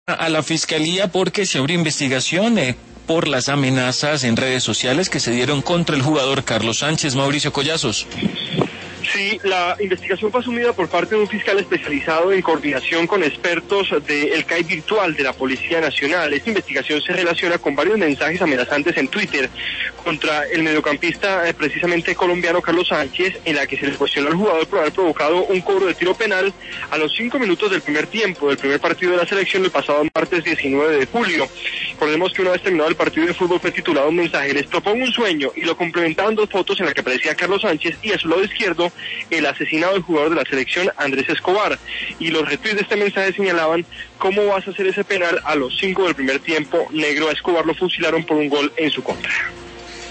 a la fiscalía porque se abrió investigación por las amenazas en redes sociales que se dieron contra el jugador Carlos Sánchez. Mauricio Collazos. Sí, la investigación fue asumida por parte de un fiscal especializado en coordinación con expertos del CAI virtual de la Policía Nacional. Esta investigación se relaciona con varios mensajes amenazantes en Twitter contra el mediocampista precisamente colombiano Carlos Sánchez, en la que se le cuestionó al jugador por haber provocado un cobro de tiro penal a los 5 minutos del primer tiempo del primer partido de la selección el pasado martes 19 de julio. Recordemos que una vez terminado el partido de fútbol fue titulado un mensaje: les propongo un sueño, y lo complementaban 2 fotos en las que aparecía Carlos Sánchez y a su lado izquierdo el asesinado del jugador de la selección Andrés Escobar, y los retweets de este mensaje señalaban: ¿cómo vas a hacer ese penal? A los 5 del primer tiempo, negro, a Escobar lo fusilaron por un gol en su contra.